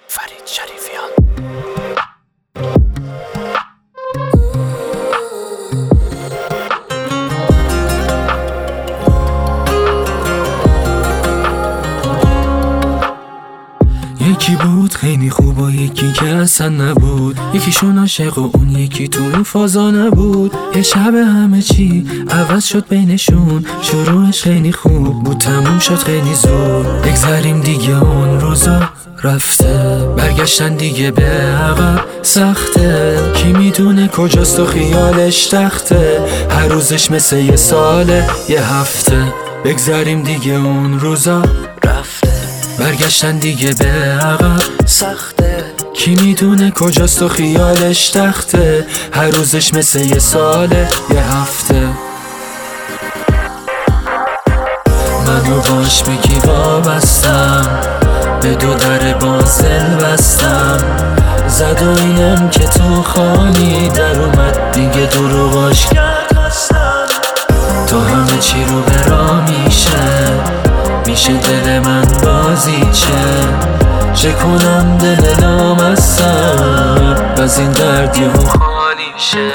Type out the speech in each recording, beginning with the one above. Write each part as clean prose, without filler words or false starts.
فرید شریفیان. یکی بود خیلی خوب و یکی که اصلا نبود، یکیشون عاشق و اون یکی تو این فازا نبود. یه شب همه چی عوض شد بینشون، شروعش خیلی خوب بود تموم شد خیلی زود. بگذاریم دیگه اون روزا رفته، برگشتن دیگه به عقب سخته. کی میدونه کجاست و خیالش تخته، هر روزش مثل یه ساله یه هفته. بگذاریم دیگه اون روزا رفته، برگشتن دیگه به عقب سخته. کی میدونه کجاست و خیالش تخته، هر روزش مثل یه ساله یه هفته. منو باش بگی وابستم، به دو در بازل بستم. زد و اینم که تو خالی در اومد دیگه دروغاش کرد هستم. تو همه چی رو برا میشه دل من بازی چه کنم دل نامستم، از این درد یهو خالی شه.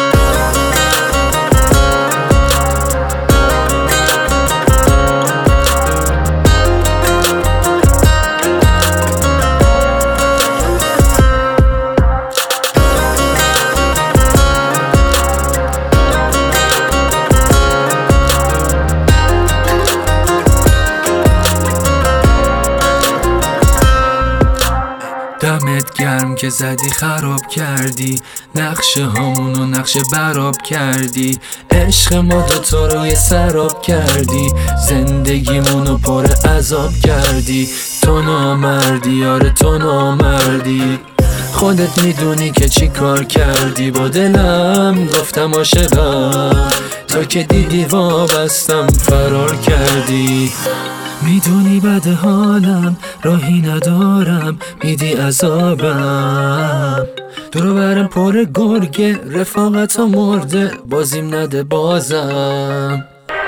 دمت گرم که زدی خراب کردی، نقشه هامونو نقشه براب کردی. عشق ما دوتا روی سراب کردی، زندگیمونو پر عذاب کردی. تو نامردی آره تو نامردی، خودت میدونی که چی کار کردی با دلم. گفتم عاشقم، تو که دیدی وابستم فرار کردی. میدونی بد حالم راهی ندارم، میدی عذابم. دورو برم پر گرگه رفاقت ها مرده، بازیم نده بازم.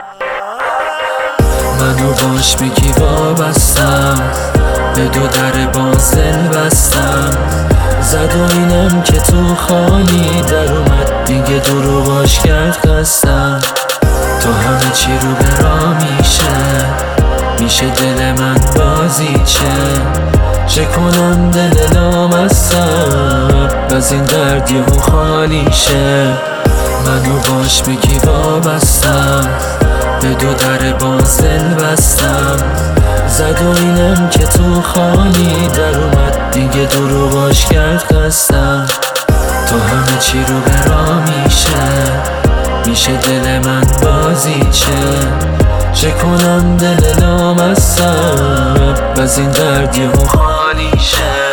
منو باش بگی وابستم، به دو در بازل بستم. زد و اینم که تو خالی در اومد دیگه دروغاش کرد خستم. تو همه چی رو برا میشه دل من بازی چه کنم دل نامستم، از این درد یهو خالی شه. منو باش بگی وابستم، به دو در بازل بستم. زد و اینم که تو خالی در اومد دیگه دروغاش کرد خستم. تو همه چی رو برا میشه دل من بازی چه کنم دل نامستم، از این درد یهو خالی شه.